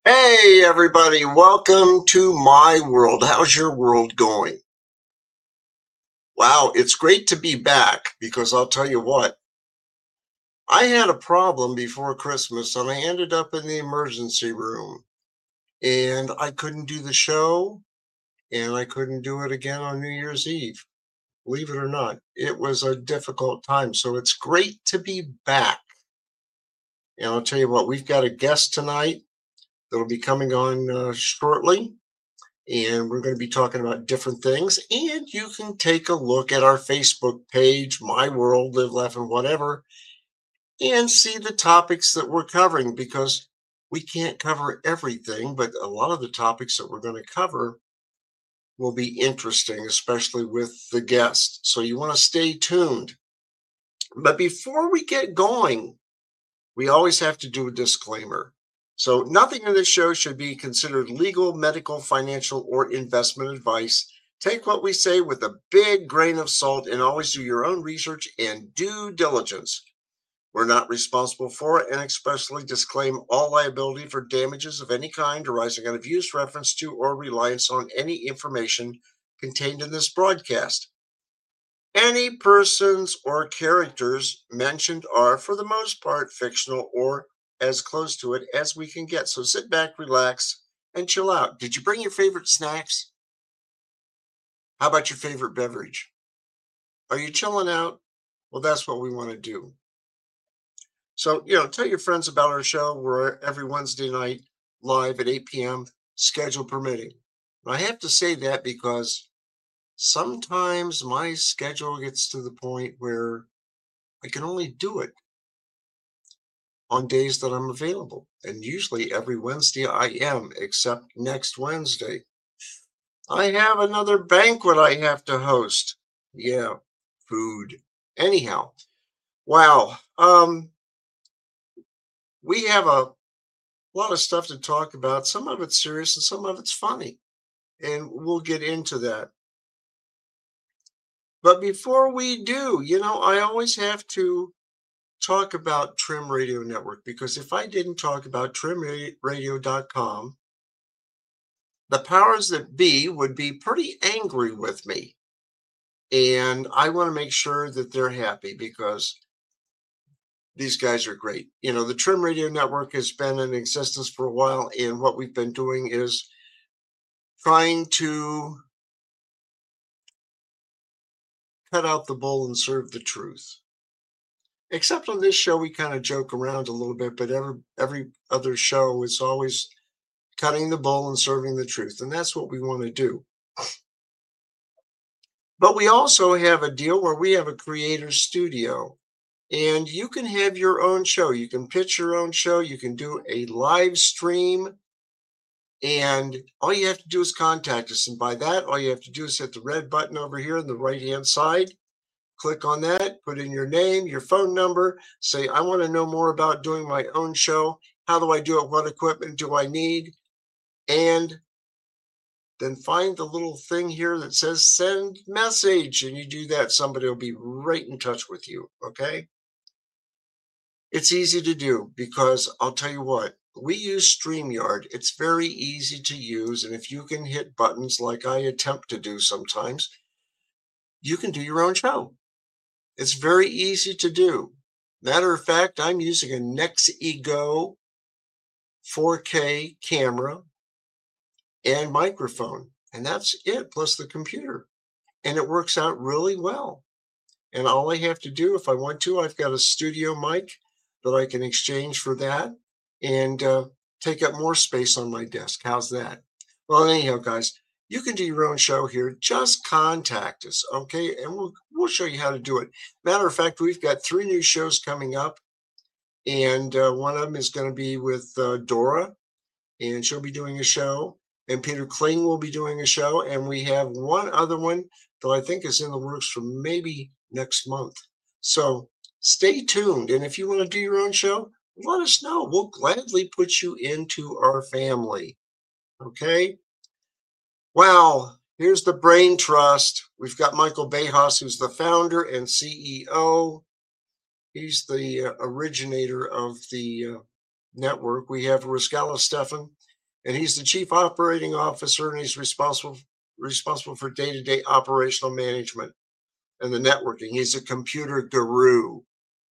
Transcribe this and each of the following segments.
Hey, everybody, welcome to my world. How's your world going? Wow, it's great to be back because I'll tell you what, I had a problem before Christmas and I ended up in the emergency room and I couldn't do the show and I couldn't do it again on New Year's Eve. Believe it or not, it was a difficult time. So it's great to be back. And I'll tell you what, we've got a guest tonight that'll be coming on shortly. And we're going to be talking about different things. And you can take a look at our Facebook page, My World, Live, Laugh, and Whatever, and see the topics that we're covering because we can't cover everything, but a lot of the topics that we're going to cover will be interesting, especially with the guest. So you want to stay tuned. But before we get going, we always have to do a disclaimer. So, nothing in this show should be considered legal, medical, financial, or investment advice. Take what we say with a big grain of salt and always do your own research and due diligence. We're not responsible for and expressly disclaim all liability for damages of any kind arising out of use, reference to, or reliance on any information contained in this broadcast. Any persons or characters mentioned are, for the most part, fictional or as close to it as we can get. So sit back, relax, and chill out. Did you bring your favorite snacks? How about your favorite beverage? Are you chilling out? Well, that's what we want to do. So, tell your friends about our show. We're every Wednesday night live at 8 p.m., schedule permitting. And I have to say that because sometimes my schedule gets to the point where I can only do it on days that I'm available. And usually every Wednesday I am, except next Wednesday. I have another banquet I have to host. Yeah, food. Anyhow, wow. We have a lot of stuff to talk about. Some of it's serious and some of it's funny. And we'll get into that. But before we do, I always have to talk about Trim Radio Network because if I didn't talk about trimradio.com, the powers that be would be pretty angry with me. And I want to make sure that they're happy because these guys are great. The Trim Radio Network has been in existence for a while, and what we've been doing is trying to cut out the bull and serve the truth. Except on this show, we kind of joke around a little bit, but every other show is always cutting the bull and serving the truth, and that's what we want to do. But we also have a deal where we have a creator studio and you can have your own show. You can pitch your own show. You can do a live stream. And all you have to do is contact us. And by that, all you have to do is hit the red button over here on the right-hand side. Click on that, put in your name, your phone number, say, I want to know more about doing my own show. How do I do it? What equipment do I need? And then find the little thing here that says send message. And you do that, somebody will be right in touch with you. Okay. It's easy to do because I'll tell you what, we use StreamYard. It's very easy to use. And if you can hit buttons like I attempt to do sometimes, you can do your own show. It's very easy to do. Matter of fact, I'm using a Nexego 4K camera and microphone, and that's it, plus the computer. And it works out really well. And all I have to do, if I want to, I've got a studio mic that I can exchange for that and take up more space on my desk. How's that? Well, anyhow, guys, you can do your own show here. Just contact us, okay? And we'll show you how to do it. Matter of fact, we've got 3 new shows coming up, and one of them is going to be with Dora, and she'll be doing a show. And Peter Kling will be doing a show, and we have one other one that I think is in the works for maybe next month. So stay tuned. And if you want to do your own show, let us know. We'll gladly put you into our family. Okay. Wow. Here's the Brain Trust. We've got Michael Bejas, who's the founder and CEO. He's the originator of the network. We have Riscala Stefan. And he's the chief operating officer, and he's responsible for day-to-day operational management and the networking. He's a computer guru.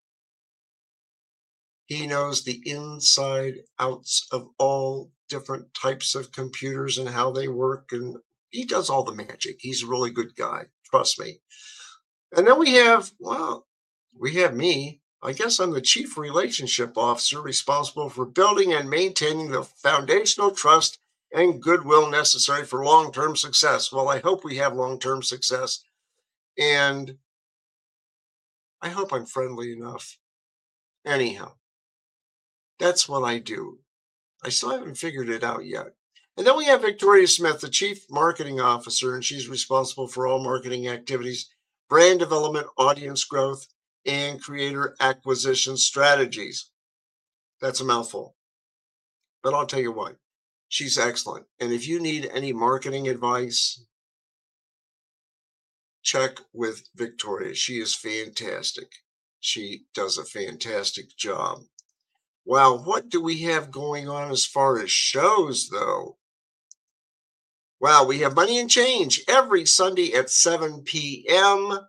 He knows the inside outs of all different types of computers and how they work, and he does all the magic. He's a really good guy, trust me. And then we have me. I guess I'm the chief relationship officer responsible for building and maintaining the foundational trust and goodwill necessary for long-term success. Well, I hope we have long-term success, and I hope I'm friendly enough. Anyhow, that's what I do. I still haven't figured it out yet. And then we have Victoria Smith, the Chief Marketing Officer, and she's responsible for all marketing activities, brand development, audience growth, and creator acquisition strategies. That's a mouthful. But I'll tell you what, she's excellent. And if you need any marketing advice, check with Victoria. She is fantastic. She does a fantastic job. Wow, what do we have going on as far as shows, though? Wow, we have Money and Change every Sunday at 7 p.m.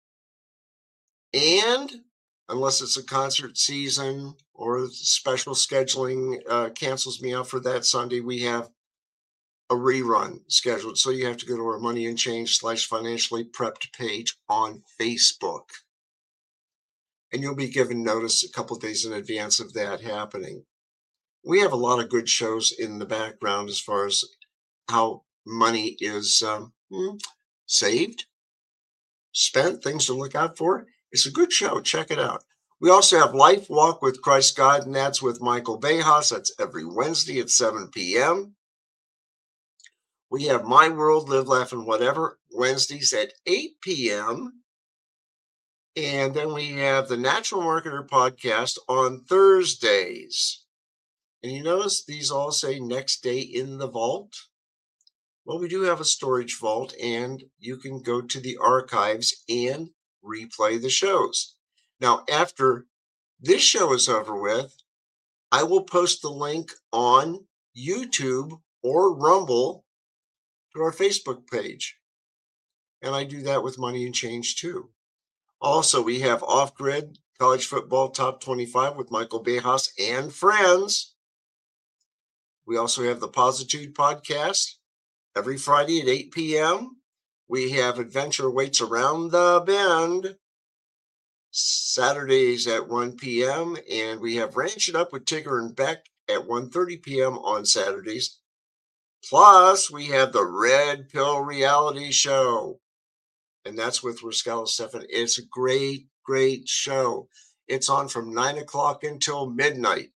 And unless it's a concert season or special scheduling cancels me out for that Sunday, we have a rerun scheduled. So you have to go to our Money and Change / financially prepped page on Facebook. And you'll be given notice a couple of days in advance of that happening. We have a lot of good shows in the background as far as how money is saved, spent, things to look out for. It's a good show. Check it out. We also have Life Walk with Christ God, and that's with Michael Bejas. That's every Wednesday at 7 p.m. We have My World, Live, Laugh, and Whatever, Wednesdays at 8 p.m. And then we have the Natural Marketer podcast on Thursdays. And you notice these all say next day in the vault. Well, we do have a storage vault, and you can go to the archives and replay the shows. Now, after this show is over with, I will post the link on YouTube or Rumble to our Facebook page. And I do that with Money and Change too. Also, we have Off Grid College Football Top 25 with Michael Bejas and friends. We also have the Positude podcast every Friday at 8 p.m. We have Adventure Waits Around the Bend Saturdays at 1 p.m. And we have Ranch It Up with Tigger and Beck at 1:30 p.m. on Saturdays. Plus, we have the Red Pill Reality Show. And that's with Rascal Stefan. It's a great, great show. It's on from 9 o'clock until midnight.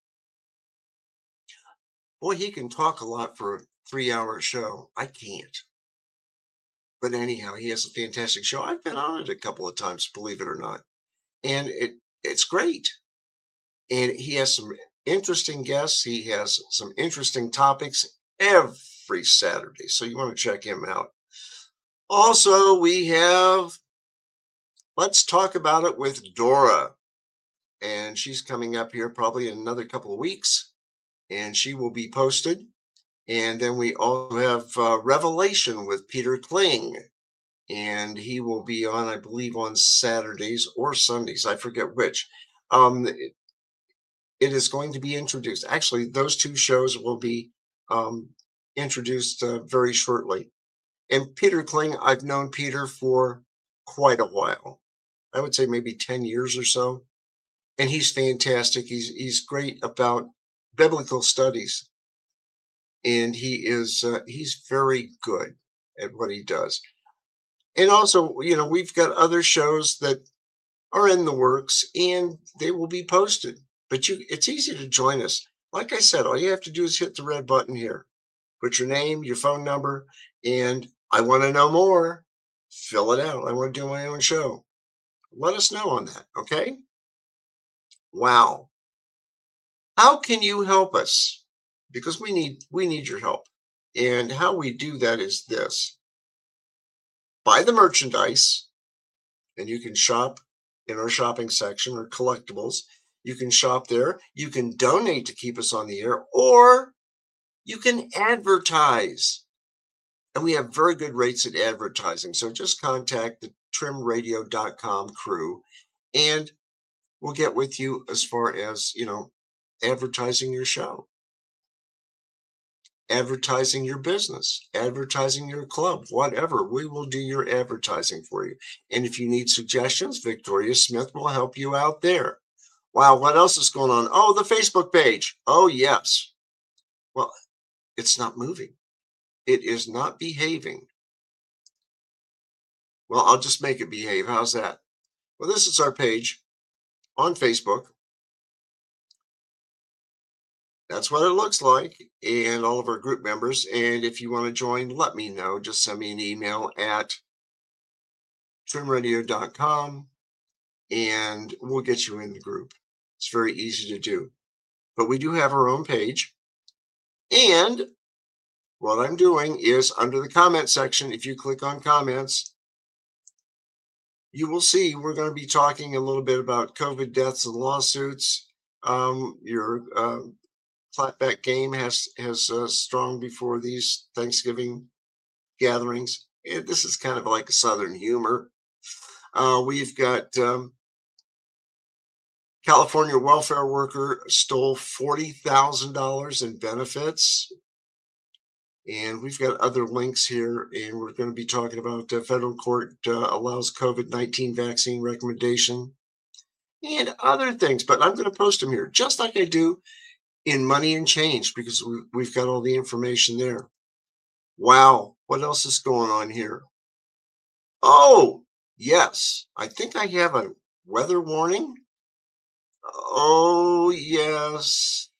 Boy, he can talk a lot for a 3-hour show. I can't. But anyhow, he has a fantastic show. I've been on it a couple of times, believe it or not. And it's great. And he has some interesting guests. He has some interesting topics every Saturday. So you want to check him out. Also, we have Let's Talk About It with Dora. And she's coming up here probably in another couple of weeks. And she will be posted. And then we also have Revelation with Peter Kling. And he will be on, I believe, on Saturdays or Sundays. I forget which. It is going to be introduced. Actually, those two shows will be introduced very shortly. And Peter Kling, I've known Peter for quite a while. I would say maybe 10 years or so. And he's fantastic. He's great about biblical studies. And he's very good at what he does. And also, we've got other shows that are in the works, and they will be posted. But it's easy to join us. Like I said, all you have to do is hit the red button here. Put your name, your phone number, and I want to know more. Fill it out. I want to do my own show. Let us know on that, okay? Wow. How can you help us? Because we need your help. And how we do that is this. Buy the merchandise, and you can shop in our shopping section or collectibles. You can shop there. You can donate to keep us on the air, or You can advertise. And we have very good rates at advertising. So just contact the trimradio.com crew and we'll get with you as far as, advertising your show, advertising your business, advertising your club, whatever. We will do your advertising for you. And if you need suggestions, Victoria Smith will help you out there. Wow, what else is going on? Oh, the Facebook page. Oh, yes. Well, it's not moving. It is not behaving. Well, I'll just make it behave. How's that? Well, this is our page on Facebook. That's what it looks like, and all of our group members. And if you want to join, let me know. Just send me an email at trimradio.com and we'll get you in the group. It's very easy to do. But we do have our own page. And what I'm doing is under the comment section, if you click on comments, you will see we're going to be talking a little bit about COVID deaths and lawsuits. Your clapback game has strong before these Thanksgiving gatherings. And this is kind of like a Southern humor. We've got California welfare worker stole $40,000 in benefits. And we've got other links here, and we're going to be talking about federal court allows COVID-19 vaccine recommendation and other things. But I'm going to post them here, just like I do in Money and Change, because we've got all the information there. Wow, what else is going on here? Oh, yes, I think I have a weather warning. Oh, yes.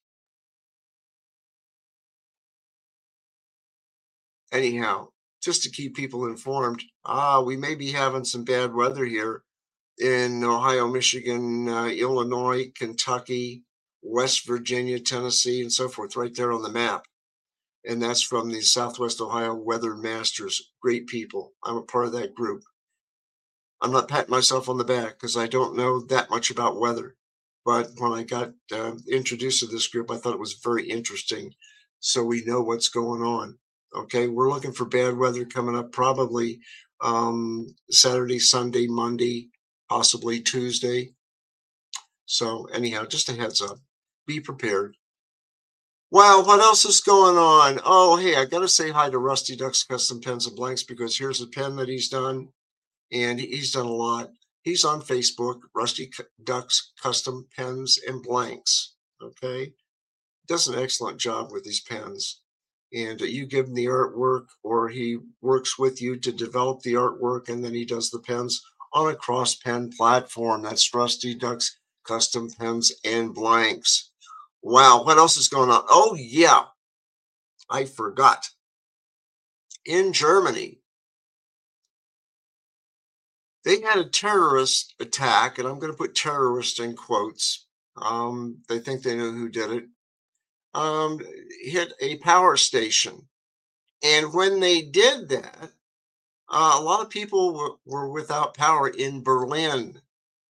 Anyhow, just to keep people informed, we may be having some bad weather here in Ohio, Michigan, Illinois, Kentucky, West Virginia, Tennessee, and so forth, right there on the map. And that's from the Southwest Ohio Weather Masters. Great people. I'm a part of that group. I'm not patting myself on the back because I don't know that much about weather. But when I got introduced to this group, I thought it was very interesting. So we know what's going on. Okay, we're looking for bad weather coming up probably Saturday, Sunday, Monday, possibly Tuesday. So anyhow, just a heads up. Be prepared. Wow, what else is going on? Oh, hey, I got to say hi to Rusty Ducks Custom Pens and Blanks because here's a pen that he's done, and he's done a lot. He's on Facebook, Rusty Ducks Custom Pens and Blanks. Okay, does an excellent job with these pens. And you give him the artwork, or he works with you to develop the artwork, and then he does the pens on a cross pen platform. That's Rusty Ducks Custom Pens and Blanks. Wow, what else is going on? Oh, yeah, I forgot. In Germany, they had a terrorist attack, and I'm going to put terrorist in quotes. They think they know who did it. Hit a power station. And when they did that, a lot of people were without power in Berlin.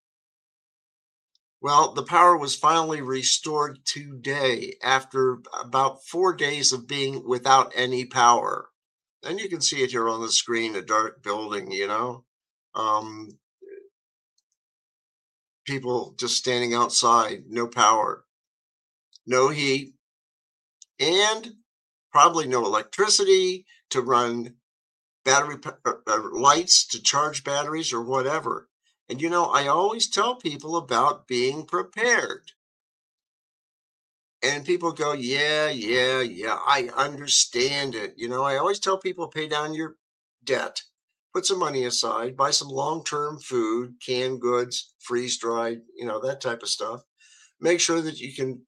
Well, the power was finally restored today after about 4 days of being without any power. And you can see it here on the screen, a dark building, people just standing outside, no power, no heat, and probably no electricity to run battery lights to charge batteries or whatever. And I always tell people about being prepared. And people go, yeah, yeah, yeah, I understand it. I always tell people pay down your debt, put some money aside, buy some long-term food, canned goods, freeze-dried, that type of stuff. Make sure that you can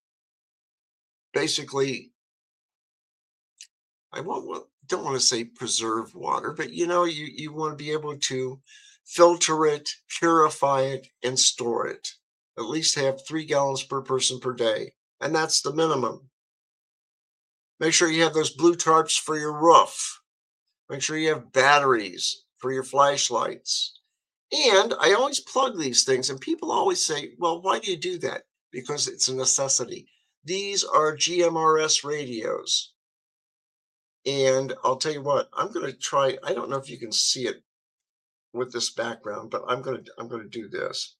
basically, don't want to say preserve water, but you want to be able to filter it, purify it, and store it. At least have 3 gallons per person per day. And that's the minimum. Make sure you have those blue tarps for your roof. Make sure you have batteries for your flashlights. And I always plug these things, and people always say, well, why do you do that? Because it's a necessity. These are GMRS radios. And I'll tell you what, I'm going to try. I don't know if you can see it with this background, but I'm going to do this.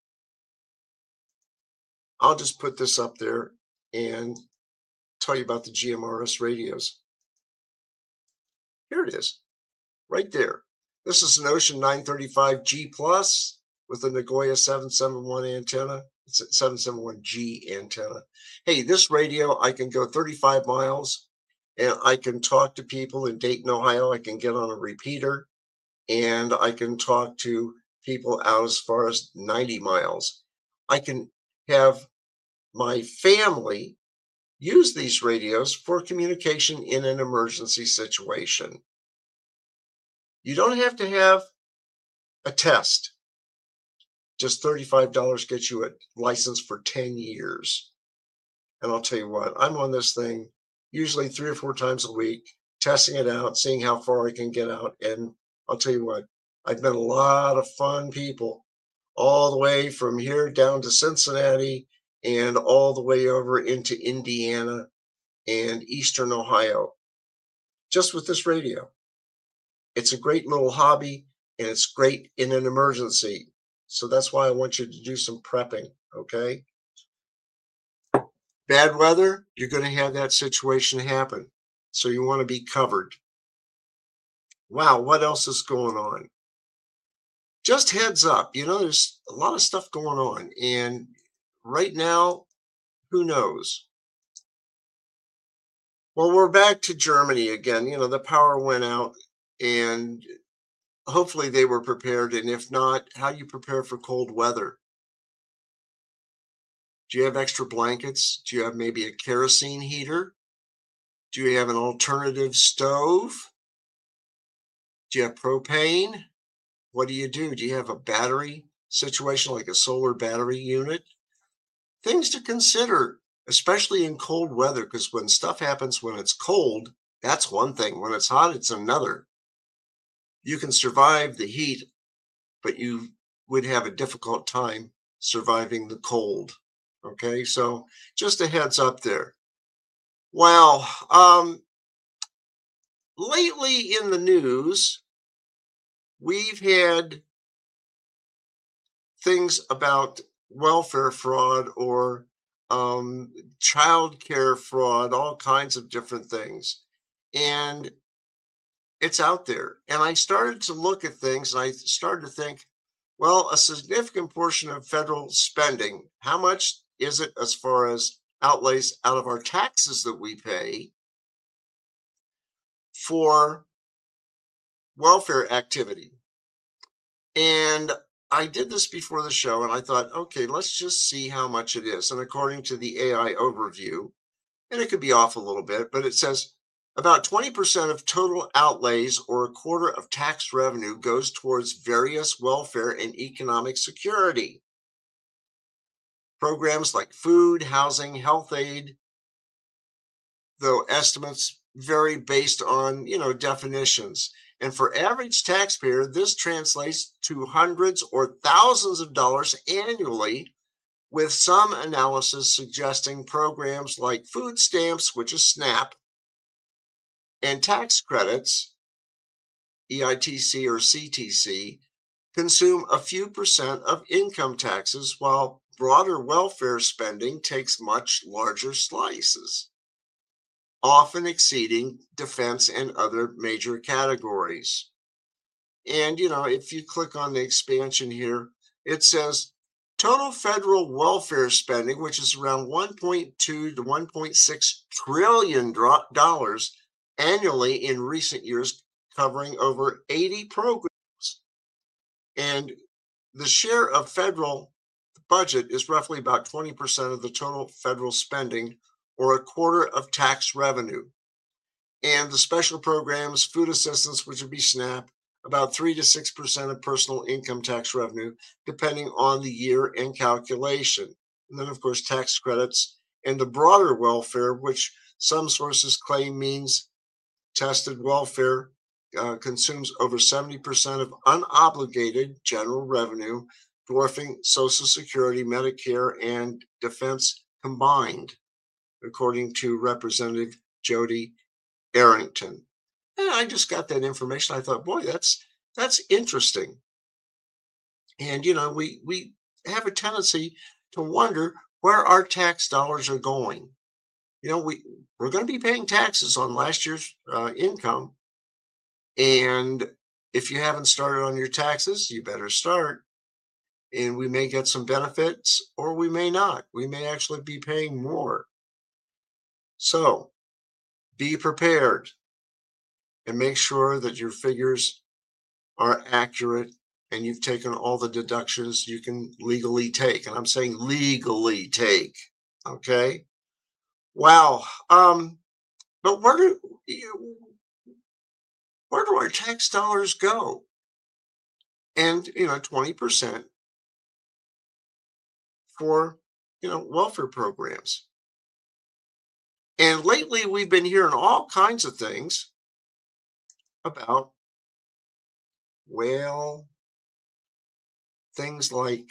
I'll just put this up there and tell you about the GMRS radios. Here it is, right there. This is an Ocean 935G Plus with a Nagoya 771 antenna. It's a 771G antenna. Hey, this radio, I can go 35 miles and I can talk to people in Dayton, Ohio. I can get on a repeater and I can talk to people out as far as 90 miles. I can have my family use these radios for communication in an emergency situation. You don't have to have a test. Just $35 gets you a license for 10 years. And I'll tell you what, I'm on this thing usually 3 or 4 times a week, testing it out, seeing how far I can get out. And I'll tell you what, I've met a lot of fun people all the way from here down to Cincinnati and all the way over into Indiana and Eastern Ohio, just with this radio. It's a great little hobby and it's great in an emergency. So that's why I want you to do some prepping, okay? Bad weather, you're going to have that situation happen. So you want to be covered. Wow, what else is going on? Just heads up, there's a lot of stuff going on. And right now, who knows? Well, we're back to Germany again. The power went out and hopefully they were prepared. And if not, how do you prepare for cold weather? Do you have extra blankets? Do you have maybe a kerosene heater? Do you have an alternative stove? Do you have propane? What do? Do you have a battery situation like a solar battery unit? Things to consider, especially in cold weather, because when stuff happens when it's cold, that's one thing. When it's hot, it's another. You can survive the heat, but you would have a difficult time surviving the cold. Okay, so just a heads up there. Wow. Lately in the news, we've had things about welfare fraud or child care fraud, all kinds of different things. And it's out there. And I started to look at things and I started to think, well, a significant portion of federal spending, how much is it as far as outlays out of our taxes that we pay for welfare activity? And I did this before the show and I thought, okay, let's just see how much it is. And according to the AI overview, and it could be off a little bit, but it says about 20% of total outlays or a quarter of tax revenue goes towards various welfare and economic security programs like food, housing, health aid, though estimates vary based on, definitions. And for average taxpayer, this translates to hundreds or thousands of dollars annually, with some analysis suggesting programs like food stamps, which is SNAP, and tax credits, EITC or CTC, consume a few percent of income taxes, while broader welfare spending takes much larger slices, often exceeding defense and other major categories. And, if you click on the expansion here, it says total federal welfare spending, which is around 1.2 to 1.6 trillion dollars annually in recent years, covering over 80 programs. And the share of federal budget is roughly about 20% of the total federal spending, or a quarter of tax revenue. And the special programs, food assistance, which would be SNAP, about 3 to 6% of personal income tax revenue, depending on the year and calculation. And then, of course, tax credits and the broader welfare, which some sources claim means tested welfare, consumes over 70% of unobligated general revenue, dwarfing Social Security, Medicare, and defense combined, according to Representative Jody Arrington. And I just got that information. I thought, boy, that's interesting. And we have a tendency to wonder where our tax dollars are going. We're going to be paying taxes on last year's income, and if you haven't started on your taxes, you better start. And we may get some benefits, or we may not. We may actually be paying more. So be prepared and make sure that your figures are accurate and you've taken all the deductions you can legally take. And I'm saying legally take. Okay. Wow. But where do our tax dollars go? And 20% for welfare programs. And lately we've been hearing all kinds of things about, well, things like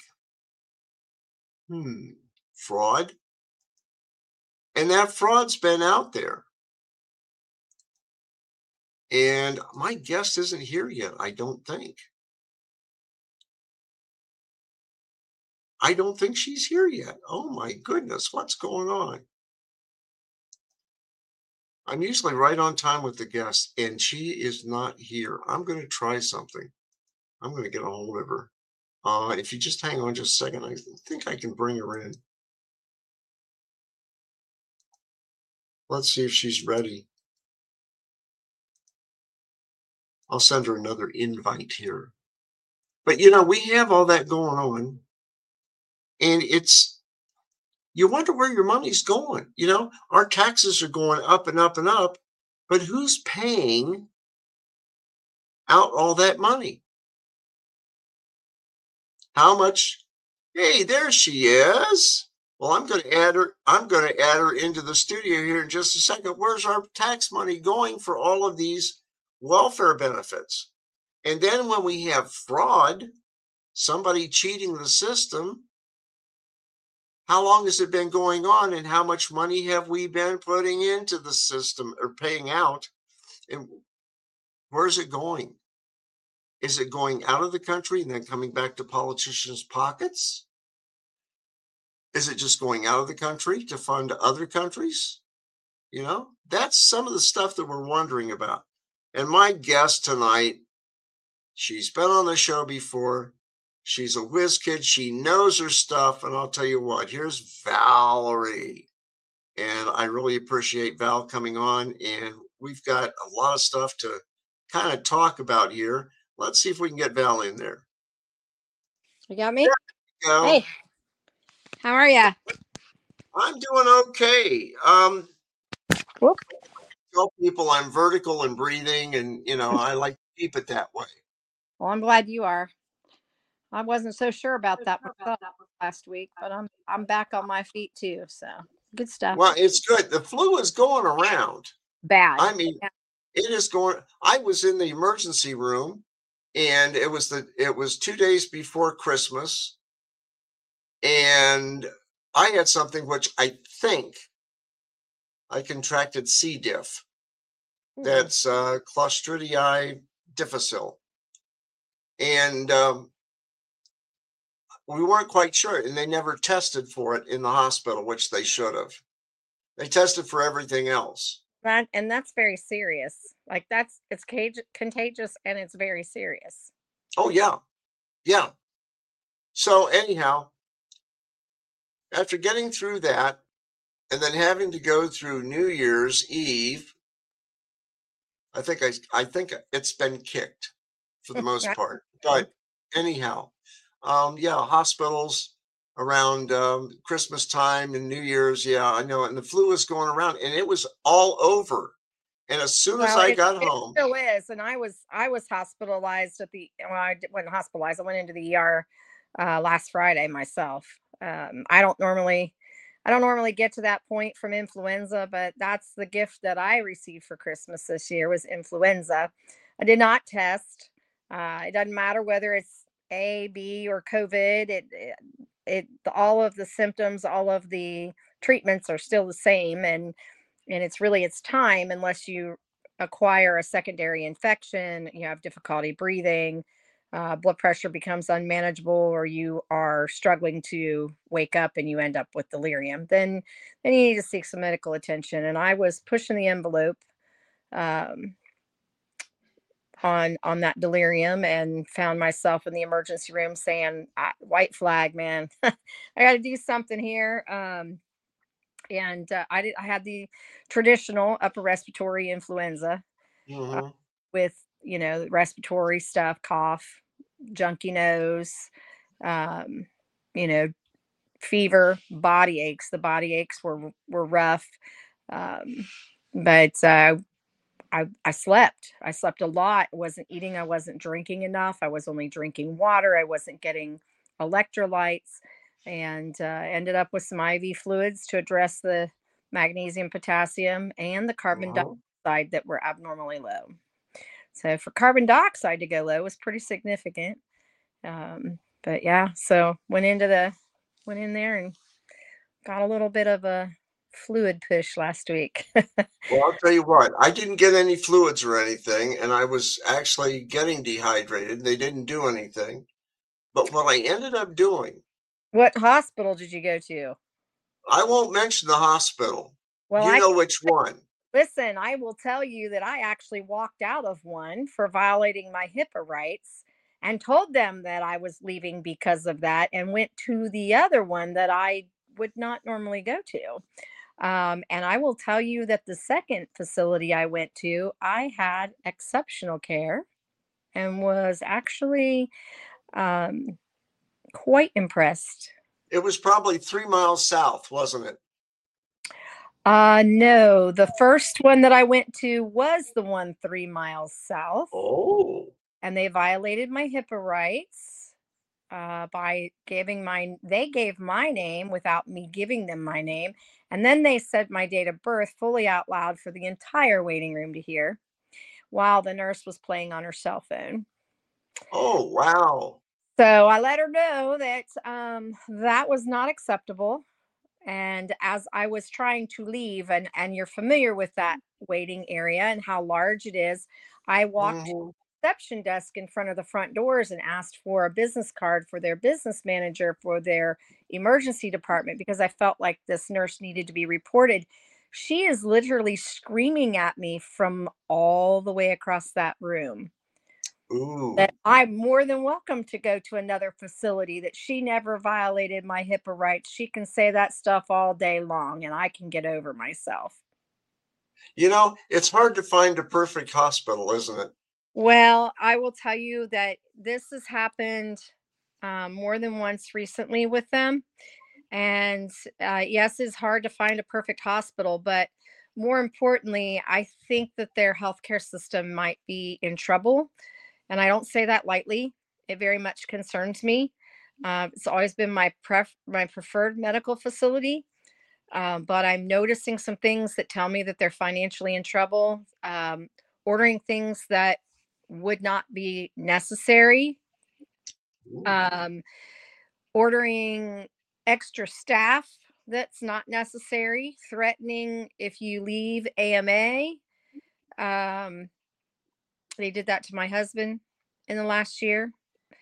fraud. And that fraud's been out there. And my guest isn't here yet, I don't think. I don't think she's here yet. Oh my goodness, what's going on? I'm usually right on time with the guest, and she is not here. I'm going to try something. I'm going to get a hold of her. If you just hang on just a second, I think I can bring her in. Let's see if she's ready. I'll send her another invite here. But we have all that going on, and you wonder where your money's going. Our taxes are going up and up and up, but who's paying out all that money? How much? Hey, there she is. Well, I'm going to add her into the studio here in just a second. Where's our tax money going for all of these welfare benefits? And then when we have fraud, somebody cheating the system, how long has it been going on, and how much money have we been putting into the system or paying out? And where's it going? Is it going out of the country and then coming back to politicians' pockets? Is it just going out of the country to fund other countries? That's some of the stuff that we're wondering about. And my guest tonight, she's been on the show before. She's a whiz kid. She knows her stuff. And I'll tell you what, here's Valerie. And I really appreciate Val coming on. And we've got a lot of stuff to kind of talk about here. Let's see if we can get Val in there. You got me? There you go. Hey, how are you? I'm doing okay. Tell people I'm vertical and breathing, and I like to keep it that way. Well, I'm glad you are. I wasn't so sure about that myself last week, but I'm back on my feet too. So good stuff. Well, it's good. The flu is going around. Bad. I mean, it is going. I was in the emergency room, and it was 2 days before Christmas, and I had something which I think I contracted C. diff. That's Clostridium difficile. And we weren't quite sure, and they never tested for it in the hospital, which they should have. They tested for everything else. And that's very serious. Like it's contagious, and it's very serious. Oh, yeah. Yeah. So anyhow, after getting through that, and then having to go through New Year's Eve, I think it's been kicked for the most part. But anyhow, hospitals around Christmas time and New Year's. Yeah, I know. And the flu was going around, and it was all over. And as soon as I got home, it still is. And I was hospitalized I wasn't hospitalized. I went into the ER last Friday myself. I don't normally get to that point from influenza, but that's the gift that I received for Christmas this year was influenza. I did not test. It doesn't matter whether it's A, B, or COVID. All of the symptoms, all of the treatments are still the same, and it's time unless you acquire a secondary infection, you have difficulty breathing, blood pressure becomes unmanageable, or you are struggling to wake up and you end up with delirium, then you need to seek some medical attention. And I was pushing the envelope um, on that delirium and found myself in the emergency room saying, "White flag, man, I got to do something here." And I had the traditional upper respiratory influenza uh, Hmm. with respiratory stuff, cough, junky nose, um, you know, fever, body aches. The body aches were rough, um, but I slept. I slept a lot. I wasn't eating. I wasn't drinking enough. I was only drinking water. I wasn't getting electrolytes, and ended up with some IV fluids to address the magnesium, potassium, and the carbon Hmm. dioxide that were abnormally low. So for carbon dioxide to go low was pretty significant. But yeah, so went in there and got a little bit of a fluid push last week. Well, I'll tell you what, I didn't get any fluids or anything, and I was actually getting dehydrated. They didn't do anything. But what I ended up doing, What hospital did you go to? I won't mention the hospital. Well, You I know which one. listen, I will tell you that I actually walked out of one for violating my HIPAA rights and told them that I was leaving because of that, and went to the other one that I would not normally go to. And I will tell you that the second facility I went to, I had exceptional care and was actually um, quite impressed. It was probably 3 miles south, wasn't it? No, the first one that I went to was the one 3 miles south, Oh. and they violated my HIPAA rights by they gave my name without me giving them my name, and then they said my date of birth fully out loud for the entire waiting room to hear while the nurse was playing on her cell phone. Oh, wow. So I let her know that that was not acceptable. And as I was trying to leave, and you're familiar with that waiting area and how large it is, I walked to Hmm. the reception desk in front of the front doors and asked for a business card for their business manager for their emergency department because I felt like this nurse needed to be reported. She is literally screaming at me from all the way across that room that Ooh. I'm more than welcome to go to another facility, that she never violated my HIPAA rights. She can say that stuff all day long and I can get over myself. You know, it's hard to find a perfect hospital, isn't it? Well, I will tell you that this has happened more than once recently with them. And yes, it's hard to find a perfect hospital, but more importantly, I think that their healthcare system might be in trouble. And I don't say that lightly. It very much concerns me. It's always been my preferred medical facility, but I'm noticing some things that tell me that they're financially in trouble, ordering things that would not be necessary, Ooh. um, ordering extra staff that's not necessary, threatening if you leave AMA. Um, they did that to my husband in the last year,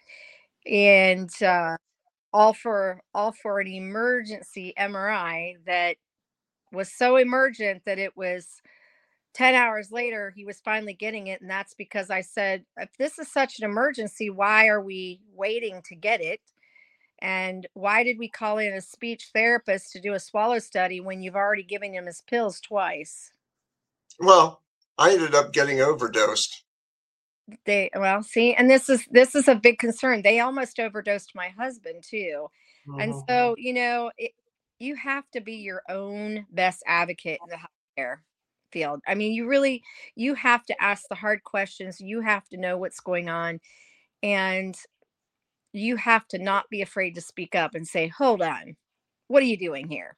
and all for an emergency MRI that was so emergent that it was 10 hours later he was finally getting it. And that's because I said, if this is such an emergency, why are we waiting to get it? And why did we call in a speech therapist to do a swallow study when you've already given him his pills twice? Well, I ended up getting overdosed. They well see, and this is a big concern. They almost overdosed my husband too. And Hmm. so, you have to be your own best advocate in the healthcare field. I mean, you have to ask the hard questions. You have to know what's going on, and you have to not be afraid to speak up and say, "Hold on, what are you doing here?"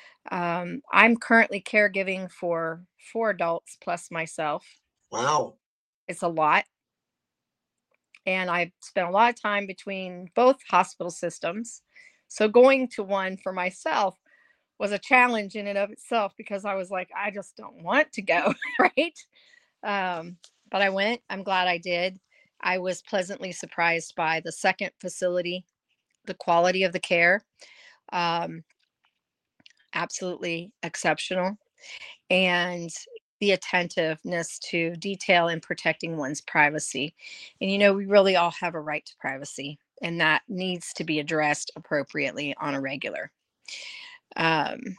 I'm currently caregiving for 4 adults plus myself. Wow. It's a lot. And I spent a lot of time between both hospital systems. So going to one for myself was a challenge in and of itself because I was like, I just don't want to go, right? But I went. I'm glad I did. I was pleasantly surprised by the second facility, the quality of the care, um, absolutely exceptional, and the attentiveness to detail in protecting one's privacy. And we really all have a right to privacy, and that needs to be addressed appropriately on a regular. Um,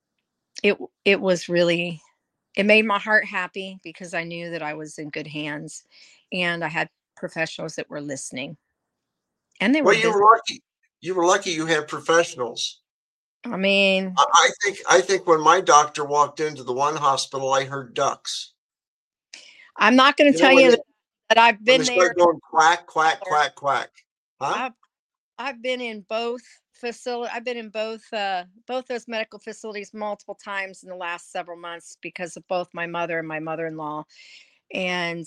it was really, it made my heart happy because I knew that I was in good hands, and I had professionals that were listening, and they were Well, you busy. were lucky. You were lucky you had professionals. I mean, I think when my doctor walked into the one hospital, I heard ducks. I'm not going to You know tell when you they that I've when they been there. start going quack, quack, quack, quack. Huh? I've I've been in both facility. I've been in both those medical facilities multiple times in the last several months because of both my mother and my mother-in-law, and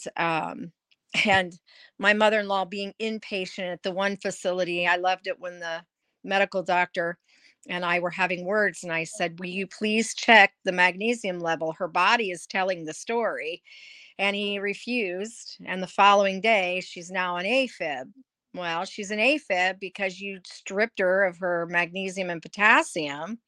and my mother-in-law being inpatient at the one facility. I loved it when the medical doctor and I were having words, and I said, "Will you please check the magnesium level? Her body is telling the story." And he refused. And the following day, she's now an AFib. Well, she's an AFib because you stripped her of her magnesium and potassium.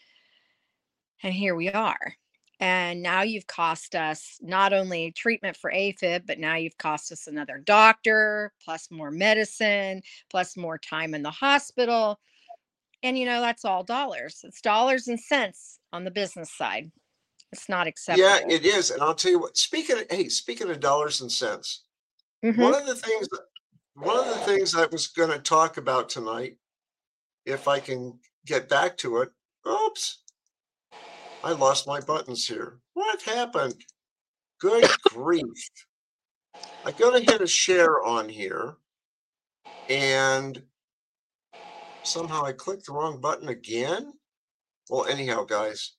And here we are. And now you've cost us not only treatment for AFib, but now you've cost us another doctor, plus more medicine, plus more time in the hospital. And that's all dollars. It's dollars and cents on the business side. It's not Yeah, acceptable. it is. And I'll tell you what, speaking of dollars and cents, Hmm. one of the things one of the things I was going to talk about tonight, if I can get back to it. Oops, I lost my buttons here. What happened? Good grief. I got to hit a share on here and somehow I clicked the wrong button again. Well, anyhow, guys,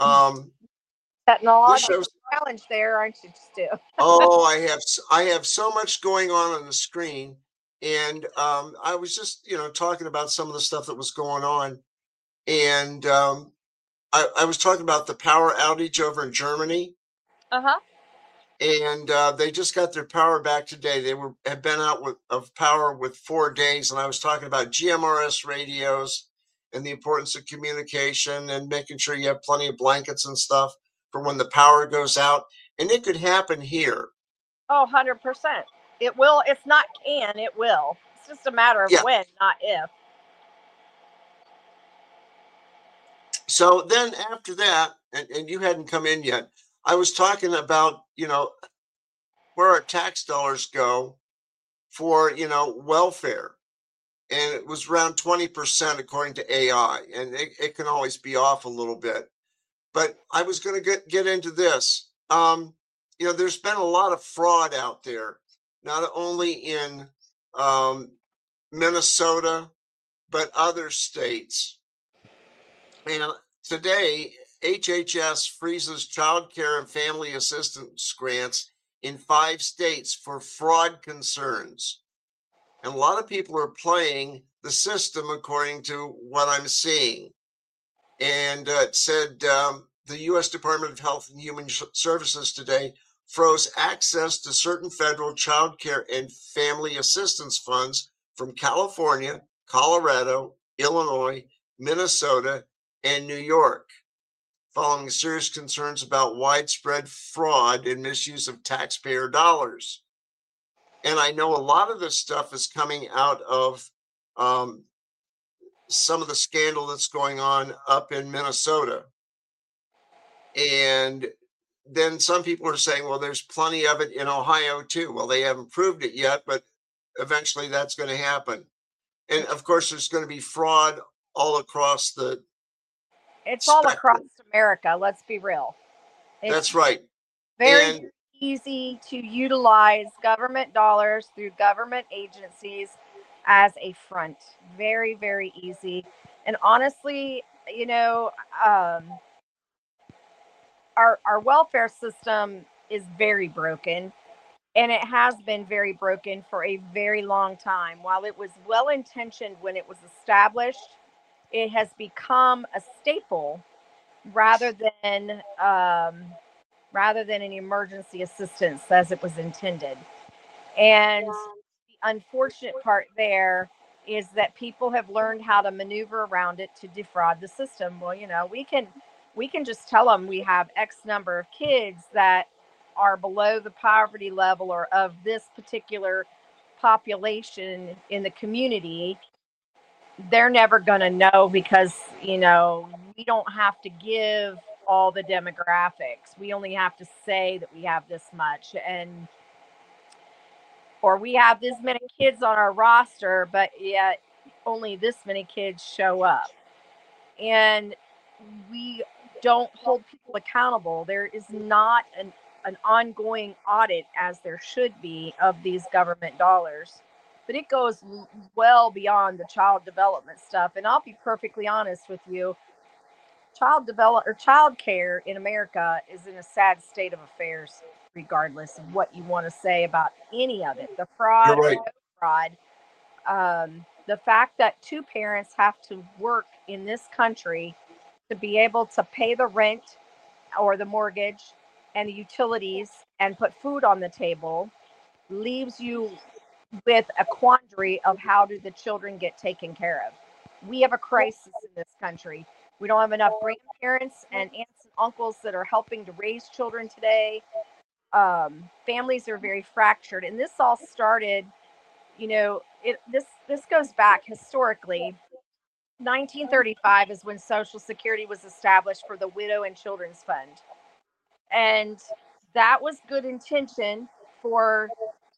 this Technological shows. challenge there, aren't you, Stu? Oh, I have so much going on the screen, and I was just talking about some of the stuff that was going on, and I was talking about the power outage over in Germany, Uh-huh. and they just got their power back today. They had been out of power with 4 days, and I was talking about GMRS radios and the importance of communication and making sure you have plenty of blankets and stuff for when the power goes out, and it could happen here. Oh, 100%. It will. It's not can, it will. It's just a matter of Yeah. when, not if. So then after that, and you hadn't come in yet, I was talking about, where our tax dollars go for, welfare. And it was around 20% according to AI. And it can always be off a little bit. But I was going to get into this. There's been a lot of fraud out there, not only in um, Minnesota, but other states. And today, HHS freezes child care and family assistance grants in 5 states for fraud concerns. And a lot of people are playing the system according to what I'm seeing. And it said the U.S. Department of Health and Human Services today froze access to certain federal child care and family assistance funds from California, Colorado, Illinois, Minnesota, and New York, following serious concerns about widespread fraud and misuse of taxpayer dollars. And I know a lot of this stuff is coming out of um, some of the scandal that's going on up in Minnesota. And then some people are saying, well, there's plenty of it in Ohio too. Well, they haven't proved it yet, but eventually that's going to happen. And of course, there's going to be fraud all across the It's all across spectrum. America, let's be real. It's That's right. very And easy to utilize government dollars through government agencies as a front. Very, very easy. And honestly, you know, um, our welfare system is very broken, and it has been very broken for a very long time. While it was well intentioned when it was established, it has become a staple rather than rather than an emergency assistance as it was intended. And the unfortunate part there is that people have learned how to maneuver around it to defraud the system. Well, we can just tell them we have X number of kids that are below the poverty level or of this particular population in the community. They're never going to know because, we don't have to give all the demographics. We only have to say that we have this much, and or we have this many kids on our roster, but yet only this many kids show up. And we don't hold people accountable. There is not an ongoing audit, as there should be, of these government dollars. But it goes well beyond the child development stuff. And I'll be perfectly honest with you, child care in America is in a sad state of affairs, regardless of what you want to say about any of it. The You're fraud or right. no fraud, the fact that two parents have to work in this country to be able to pay the rent or the mortgage and the utilities and put food on the table leaves you with a quandary of how do the children get taken care of. We have a crisis in this country. We don't have enough grandparents and aunts and uncles that are helping to raise children today. Families are very fractured, and this all started. This goes back historically. 1935 is when Social Security was established for the Widow and Children's Fund, and that was good intention for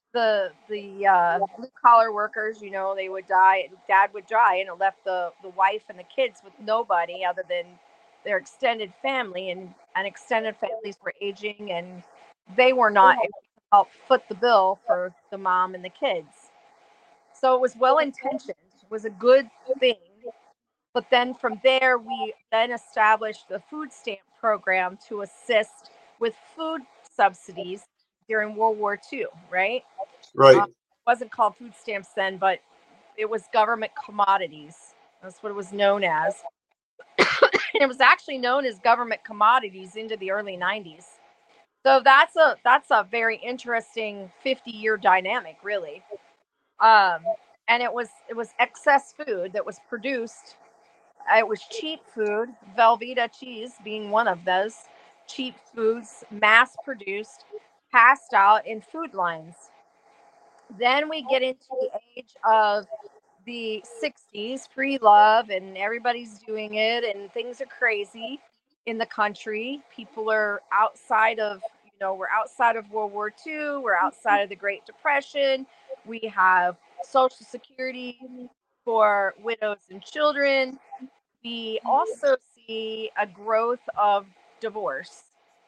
the blue collar workers. They would die, dad would die, and it left the wife and the kids with nobody other than their extended family, and extended families were aging, and they were not able to help foot the bill for the mom and the kids. So it was well intentioned, it was a good thing. But then from there, we then established the food stamp program to assist with food subsidies during World War II, right? Right. It wasn't called food stamps then, but it was government commodities. That's what it was known as. And it was actually known as government commodities into the early 90s. So that's a very interesting 50-year dynamic, really. Um, and it was excess food that was produced. It was cheap food, Velveeta cheese being one of those cheap foods, mass produced, passed out in food lines. Then we get into the age of the 60s, free love, and everybody's doing it, and things are crazy in the country. People are outside of, we're outside of World War II, we're outside of the Great Depression. We have Social Security for widows and children. We also see a growth of divorce.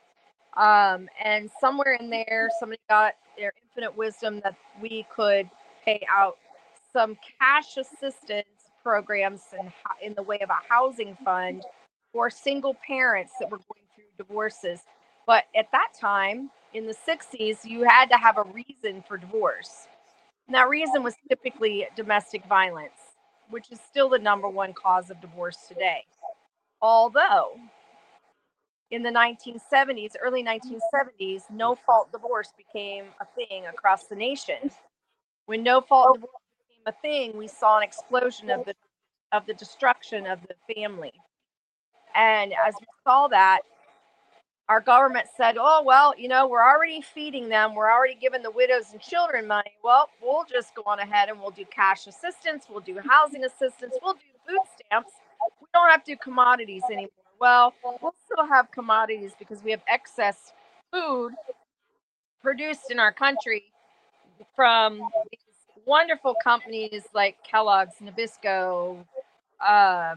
And somewhere in there, somebody got their infinite wisdom that we could pay out some cash assistance programs in the way of a housing fund for single parents that were going through divorces. But at that time, in the 60s, you had to have a reason for divorce. And that reason was typically domestic violence, which is still the number one cause of divorce today. Although in the 1970s, early 1970s, no fault divorce became a thing across the nation. When no fault divorce became a thing, we saw an explosion of the destruction of the family. And as we saw that, our government said, "Oh, well, we're already feeding them. We're already giving the widows and children money. Well, we'll just go on ahead and we'll do cash assistance. We'll do housing assistance. We'll do food stamps. We don't have to do commodities anymore." Well, we'll still have commodities because we have excess food produced in our country from these wonderful companies like Kellogg's, Nabisco, um,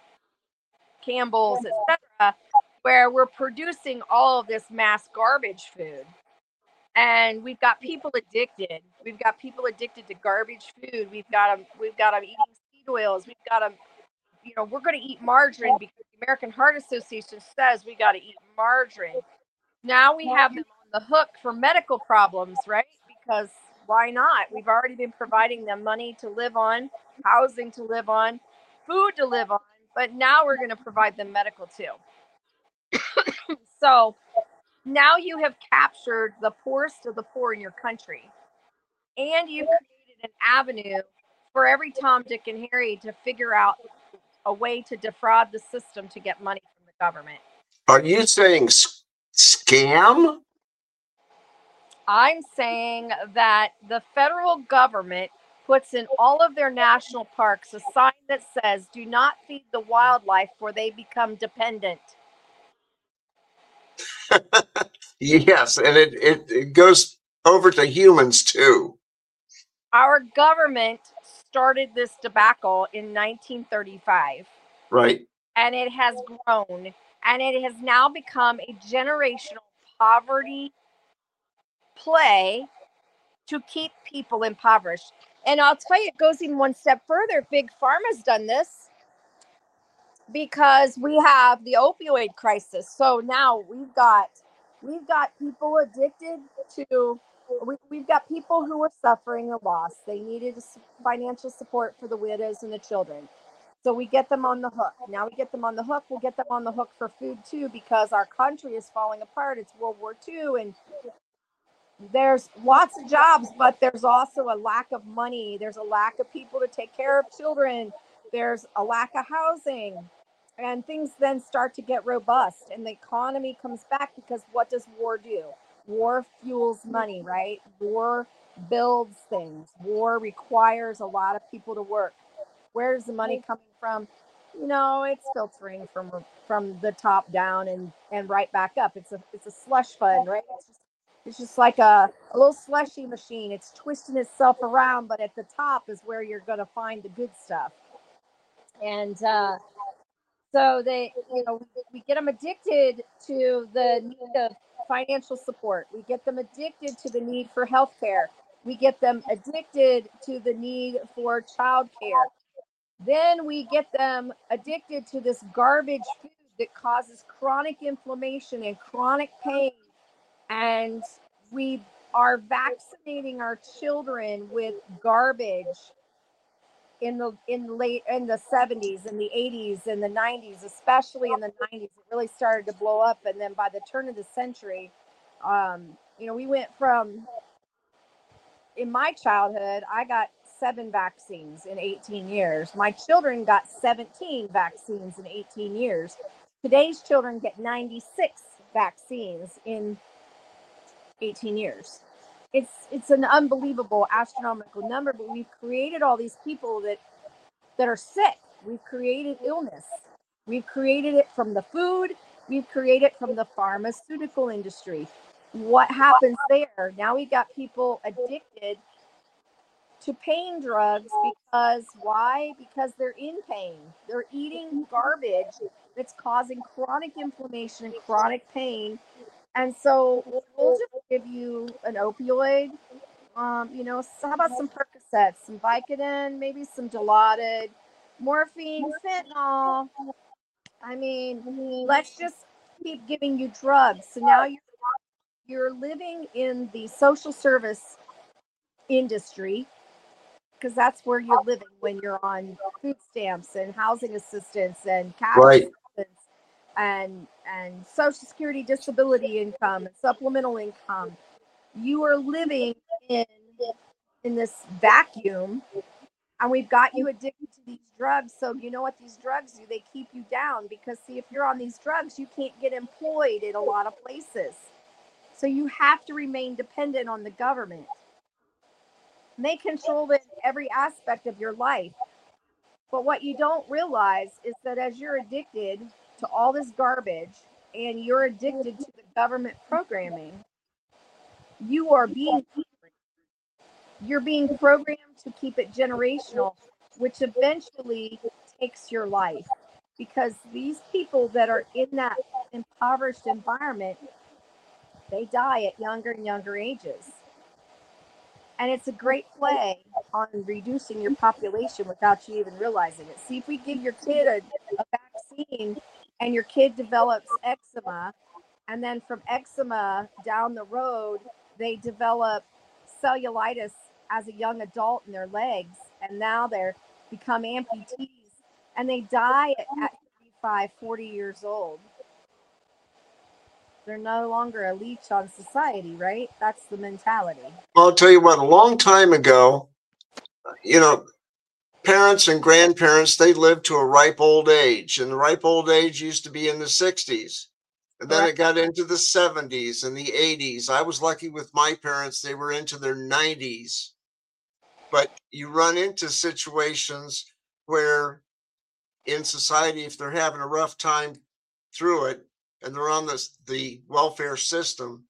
Campbell's, etc., where we're producing all of this mass garbage food. And we've got people addicted. We've got people addicted to garbage food. We've got them eating seed oils. We've got them, we're going to eat margarine because the American Heart Association says we got to eat margarine. Now we have them on the hook for medical problems, right? Because why not? We've already been providing them money to live on, housing to live on, food to live on, but now we're going to provide them medical too. So Now you have captured the poorest of the poor in your country, and you've created an avenue for every Tom, Dick, and Harry to figure out a way to defraud the system to get money from the government. Are you saying scam? I'm saying that the federal government puts in all of their national parks a sign that says, do not feed the wildlife or they become dependent. Yes, and it goes over to humans too. Our government started this debacle in 1935. Right. And it has grown, and it has now become a generational poverty play to keep people impoverished. And I'll tell you, it goes even one step further. Big Pharma's done this because we have the opioid crisis. So now we've got people addicted to we've got people who are suffering a loss. They needed financial support for the widows and the children. So we get them on the hook. Now we get them on the hook. We'll get them on the hook for food too, because our country is falling apart. It's World War II, and there's lots of jobs, but there's also a lack of money. There's a lack of people to take care of children. There's a lack of housing. And things then start to get robust, and the economy comes back because what does war do? War fuels money, right? War builds things. War requires a lot of people to work. Where's the money coming from? It's filtering from the top down and right back up. It's a slush fund, right? It's just like a little slushy machine. It's twisting itself around, but at the top is where you're going to find the good stuff. And so we get them addicted to the need of financial support. We get them addicted to the need for health care. We get them addicted to the need for child care. Then we get them addicted to this garbage food that causes chronic inflammation and chronic pain. And we are vaccinating our children with garbage in the 70s and the 80s and the 90s, especially in the 90s. It really started to blow up, and then by the turn of the century, we went from, in my childhood, I got 7 vaccines in 18 years. My children got 17 vaccines in 18 years. Today's children get 96 vaccines in 18 years. It's an unbelievable astronomical number, but we've created all these people that are sick. We've created illness. We've created it from the food. We've created it from the pharmaceutical industry. What happens there? Now we've got people addicted to pain drugs because why? Because they're in pain. They're eating garbage that's causing chronic inflammation and chronic pain. And so we'll just give you an opioid. How about some Percocets, some Vicodin, maybe some Dilaudid, morphine, fentanyl. I mean, let's just keep giving you drugs. So now you're living in the social service industry, because that's where you're living when you're on food stamps and housing assistance and cash Right. assistance and social security disability income and supplemental income. You are living in this vacuum, and we've got you addicted to these drugs. So you know what these drugs do? They keep you down, because see, if you're on these drugs, you can't get employed in a lot of places. So you have to remain dependent on the government. And they control it in every aspect of your life. But what you don't realize is that as you're addicted to all this garbage and you're addicted to the government programming, you are you're being programmed to keep it generational, which eventually takes your life, because these people that are in that impoverished environment, they die at younger and younger ages. And it's a great play on reducing your population without you even realizing it. See, if we give your kid a vaccine and your kid develops eczema, and then from eczema down the road, they develop cellulitis as a young adult in their legs, and now they're become amputees, and they die at 35, 40 years old. They're no longer a leech on society, right? That's the mentality. Well, I'll tell you what, a long time ago, you know, parents and grandparents, they lived to a ripe old age, and the ripe old age used to be in the 60s. And then Correct. it got into the 70s and the 80s. I was lucky with my parents, they were into their 90s. But you run into situations where in society, if they're having a rough time through it and they're on the welfare system,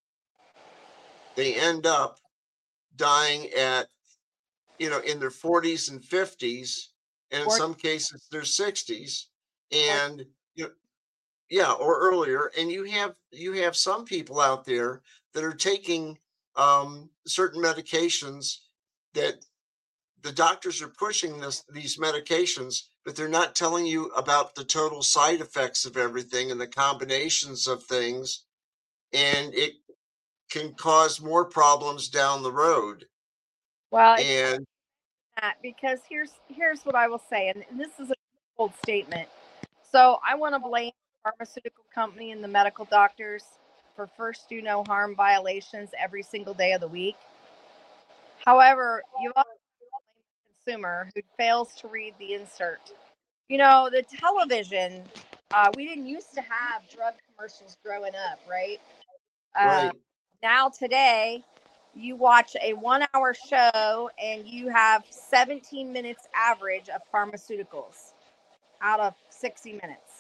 they end up dying at, in their 40s and 50s, and in Or, some cases their 60s, or and you know, yeah, or earlier. And you have some people out there that are taking certain medications that the doctors are pushing these medications, but they're not telling you about the total side effects of everything and the combinations of things, and it can cause more problems down the road. well, it's And that because here's what I will say, and this is a bold statement. So I want to blame the pharmaceutical company and the medical doctors for first do no harm violations every single day of the week. However, you also blame the consumer who fails to read the insert. The television, we didn't used to have drug commercials growing up, right? Uh, right, Now, today, you watch a 1 hour show and you have 17 minutes average of pharmaceuticals out of 60 minutes.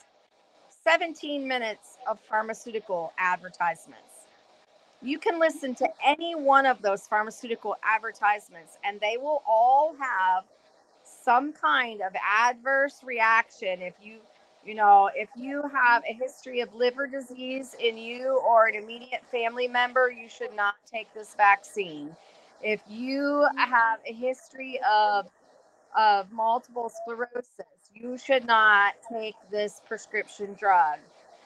17 minutes of pharmaceutical advertisements. You can listen to any one of those pharmaceutical advertisements, and they will all have some kind of adverse reaction. If you have a history of liver disease in you or an immediate family member, you should not take this vaccine. If you have a history of multiple sclerosis, you should not take this prescription drug.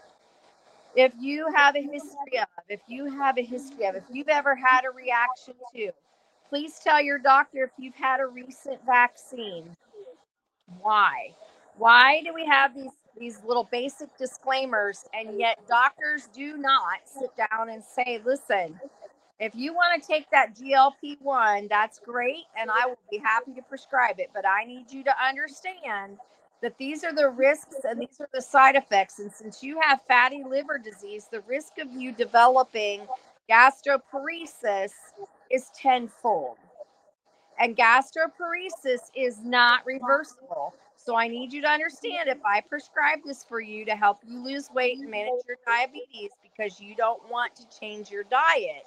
If you've ever had a reaction to, please tell your doctor if you've had a recent vaccine. Why? Why do we have these little basic disclaimers, and yet doctors do not sit down and say, listen, if you want to take that GLP-1, that's great, and I will be happy to prescribe it. But I need you to understand that these are the risks and these are the side effects. And since you have fatty liver disease, the risk of you developing gastroparesis is tenfold. And gastroparesis is not reversible. So I need you to understand, if I prescribe this for you to help you lose weight and manage your diabetes because you don't want to change your diet,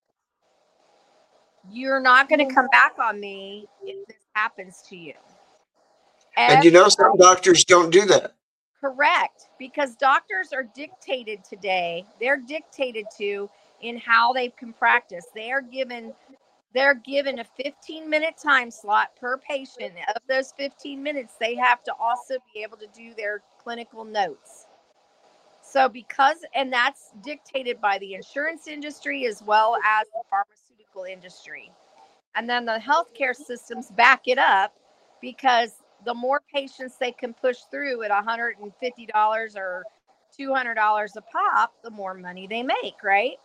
you're not going to come back on me if this happens to you. and some doctors don't do that. Correct, because doctors are dictated today. They're dictated to in how they can practice. They're given a 15-minute time slot per patient. Of those 15 minutes, they have to also be able to do their clinical notes. So and that's dictated by the insurance industry as well as the pharmaceutical industry. And then the healthcare systems back it up, because the more patients they can push through at $150 or $200 a pop, the more money they make, right?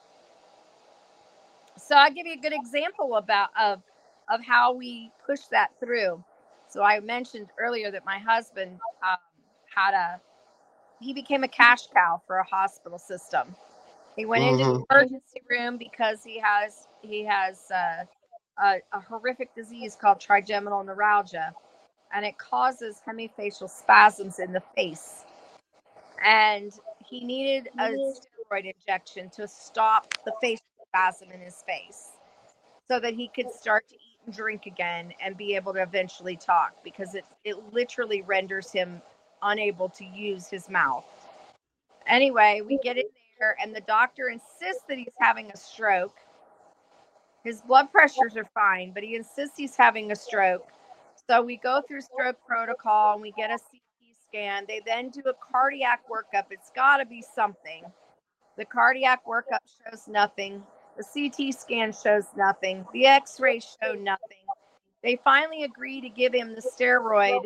So I'll give you a good example of how we push that through. So I mentioned earlier that my husband had a he became a cash cow for a hospital system. He went into the Hmm. emergency room because he has a horrific disease called trigeminal neuralgia, and it causes hemifacial spasms in the face. And he needed a steroid injection to stop the facial spasm in his face so that he could start to eat and drink again and be able to eventually talk, because it literally renders him unable to use his mouth. Anyway, we get in there, and the doctor insists that he's having a stroke. His blood pressures are fine, but he insists he's having a stroke. So we go through stroke protocol and we get a CT scan. They then do a cardiac workup. It's got to be something. The cardiac workup shows nothing. The CT scan shows nothing. The x-rays show nothing. They finally agree to give him the steroid,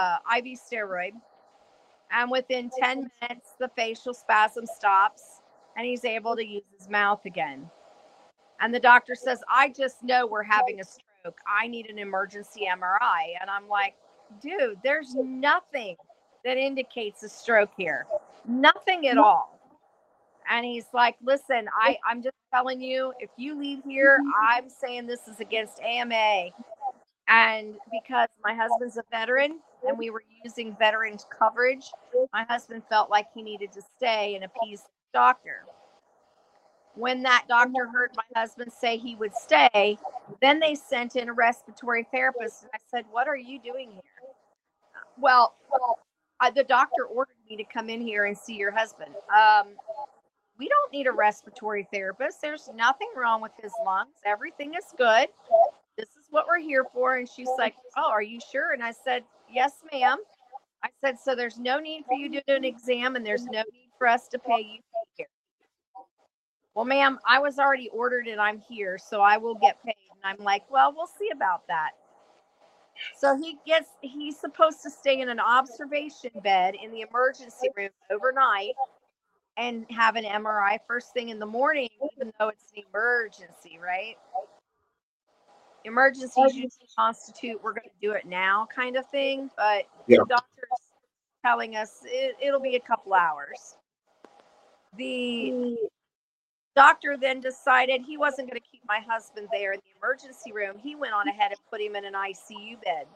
IV steroid. And within 10 minutes, the facial spasm stops. and he's able to use his mouth again. And the doctor says, I just know we're having a stroke. I need an emergency MRI. And I'm like, dude, there's nothing that indicates a stroke here. Nothing at all. And he's like, listen, I'm just telling you, if you leave here, I'm saying this is against AMA. And because my husband's a veteran and we were using veterans coverage, my husband felt like he needed to stay and appease the doctor. When that doctor heard my husband say he would stay, then they sent in a respiratory therapist. And I said, what are you doing here? Well, the doctor ordered me to come in here and see your husband. We don't need a respiratory therapist. There's nothing wrong with his lungs. Everything is good. This is what we're here for. And she's like, oh, are you sure? And I said, yes, ma'am. I said, so there's no need for you to do an exam and there's no need for us to pay you here. Well, ma'am, I was already ordered and I'm here, so I will get paid. And I'm like, well, we'll see about that. So he's supposed to stay in an observation bed in the emergency room overnight and have an MRI first thing in the morning, even though it's an emergency, right? Emergencies usually constitute, we're going to do it now kind of thing, but the doctor's telling us it'll be a couple hours. The doctor then decided he wasn't going to keep my husband there in the emergency room. He went on ahead and put him in an ICU bed.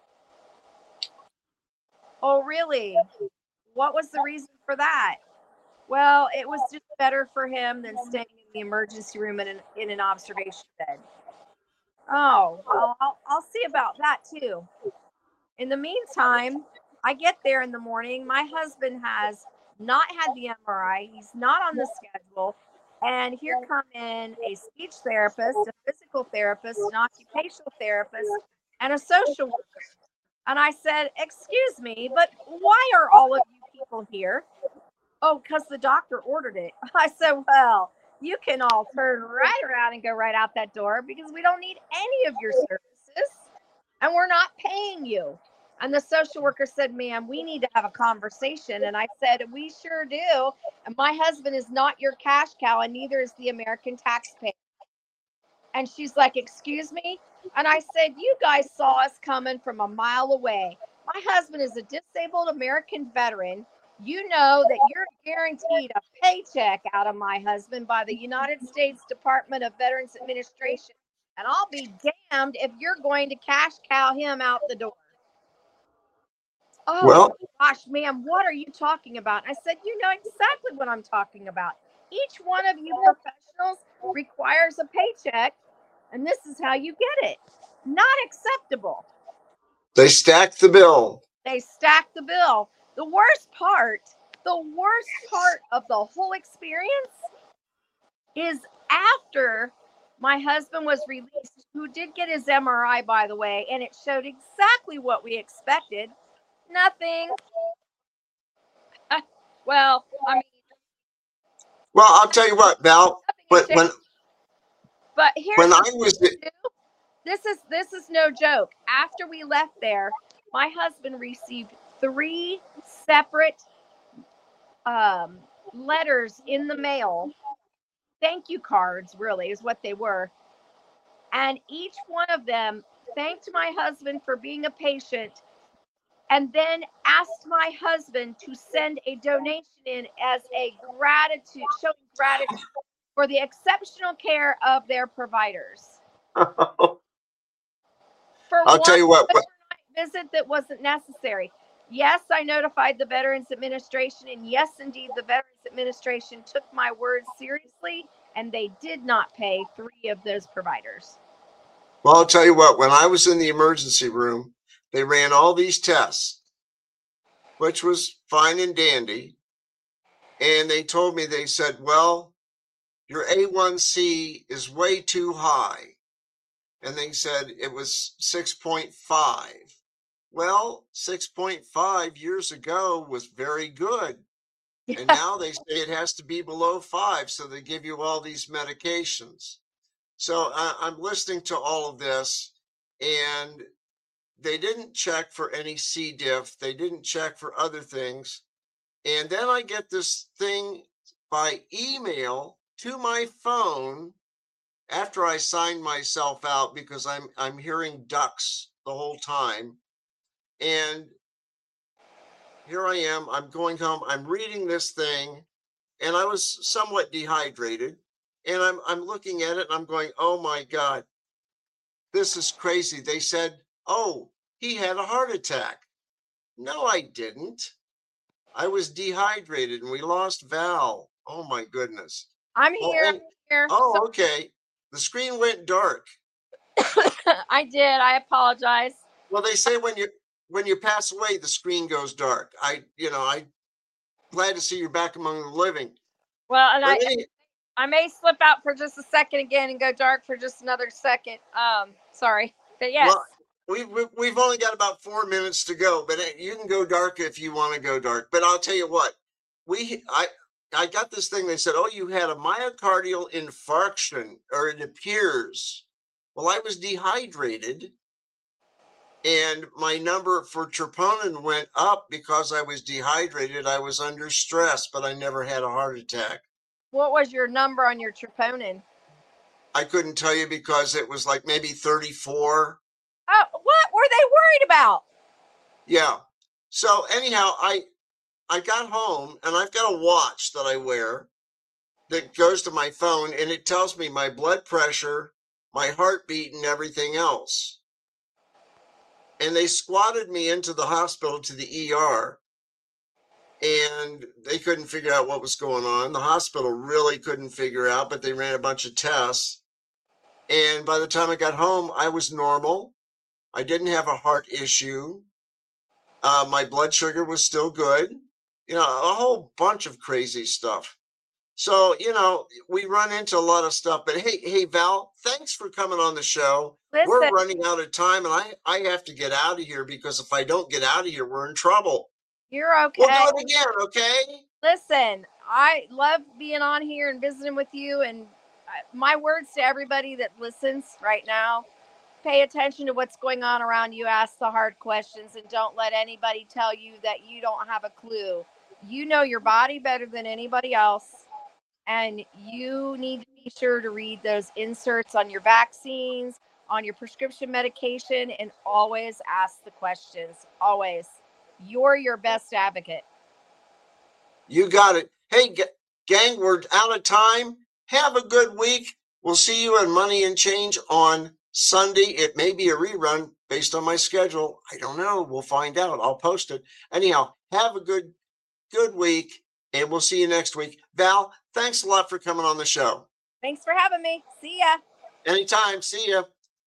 Oh, really? What was the reason for that? Well, it was just better for him than staying in the emergency room in an observation bed. Oh, well, I'll see about that too. In the meantime, I get there in the morning. My husband has not had the MRI. He's not on the schedule. And here come in a speech therapist, a physical therapist, an occupational therapist, and a social worker. And I said, excuse me, but why are all of you people here? Oh, because the doctor ordered it. I said, well, you can all turn right around and go right out that door because we don't need any of your services and we're not paying you. And the social worker said, ma'am, we need to have a conversation. And I said, we sure do. And my husband is not your cash cow, and neither is the American taxpayer. And she's like, excuse me? And I said, you guys saw us coming from a mile away. My husband is a disabled American veteran. You know that you're guaranteed a paycheck out of my husband by the United States Department of Veterans Administration. And I'll be damned if you're going to cash cow him out the door. Oh, well, gosh, ma'am, what are you talking about? I said, you know exactly what I'm talking about. Each one of you professionals requires a paycheck, and this is how you get it. Not acceptable. They stack the bill. They stack the bill. The worst part of the whole experience is after my husband was released, who did get his MRI, by the way, and it showed exactly what we expected. Nothing. Well, I mean. Well, I'll tell you what, Val. But here's when I was, this is no joke. After we left there, my husband received 3 separate letters in the mail. Thank you cards, really, is what they were. And each one of them thanked my husband for being a patient, and then asked my husband to send a donation in as a gratitude, showing gratitude for the exceptional care of their providers. I'll tell you what. Visit that wasn't necessary. Yes, I notified the Veterans Administration, and yes, indeed, the Veterans Administration took my words seriously, and they did not pay 3 of those providers. Well, I'll tell you what, when I was in the emergency room, they ran all these tests, which was fine and dandy. And they told me, they said, well, your A1C is way too high. And they said it was 6.5. Well, 6.5 years ago was very good. And now they say it has to be below 5. So they give you all these medications. So I'm listening to all of this, and they didn't check for any C. diff. They didn't check for other things. And then I get this thing by email to my phone after I signed myself out because I'm hearing ducks the whole time. And here I am, I'm going home, I'm reading this thing, and I was somewhat dehydrated. And I'm looking at it and I'm going, oh my God, this is crazy. They said, oh, he had a heart attack. No, I didn't. I was dehydrated and we lost Val. Oh my goodness. I'm here. I'm here. Oh, okay. The screen went dark. I did. I apologize. Well, they say when you pass away, the screen goes dark. I'm glad to see you're back among the living. Well, and I may slip out for just a second again and go dark for just another second. Sorry, but yes. Well, we've only got about 4 minutes to go, but you can go dark if you want to go dark. But I'll tell you what, I got this thing. They said, oh, you had a myocardial infarction, or it appears. Well, I was dehydrated, and my number for troponin went up because I was dehydrated. I was under stress, but I never had a heart attack. What was your number on your troponin? I couldn't tell you because it was like maybe 34. Oh, what were they worried about? Yeah. So anyhow, I got home and I've got a watch that I wear that goes to my phone and it tells me my blood pressure, my heartbeat, and everything else. And they squatted me into the hospital to the ER. And they couldn't figure out what was going on. The hospital really couldn't figure out, but they ran a bunch of tests. And by the time I got home, I was normal. I didn't have a heart issue. My blood sugar was still good. A whole bunch of crazy stuff. So, we run into a lot of stuff. But hey, Val, thanks for coming on the show. Listen. We're running out of time, and I have to get out of here because if I don't get out of here, we're in trouble. You're okay. We'll do it again, okay? Listen, I love being on here and visiting with you. And my words to everybody that listens right now, pay attention to what's going on around you. Ask the hard questions and don't let anybody tell you that you don't have a clue. You know your body better than anybody else. And you need to be sure to read those inserts on your vaccines, on your prescription medication, and always ask the questions. Always. You're your best advocate. You got it. Hey, gang, we're out of time. Have a good week. We'll see you in Money and Change on Sunday. It may be a rerun based on my schedule. I don't know. We'll find out. I'll post it. Anyhow, have a good week, and we'll see you next week. Val, thanks a lot for coming on the show. Thanks for having me. See ya. Anytime. See ya.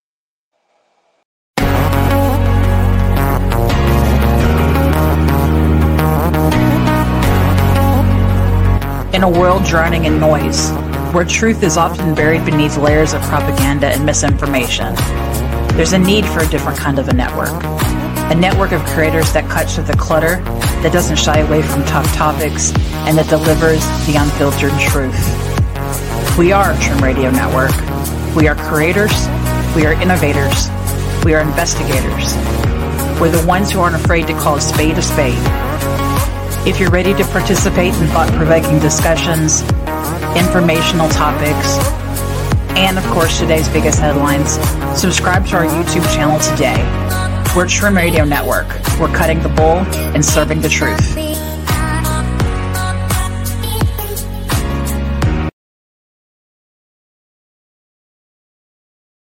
In a world drowning in noise, where truth is often buried beneath layers of propaganda and misinformation, there's a need for a different kind of a network of creators that cuts through the clutter, that doesn't shy away from tough topics, and that delivers the unfiltered truth. We are Trim Radio Network. We are creators, we are innovators, we are investigators. We're the ones who aren't afraid to call a spade a spade. If you're ready to participate in thought-provoking discussions, informational topics, and of course today's biggest headlines, subscribe to our YouTube channel today. We're Trim Radio Network. We're cutting the bull and serving the truth.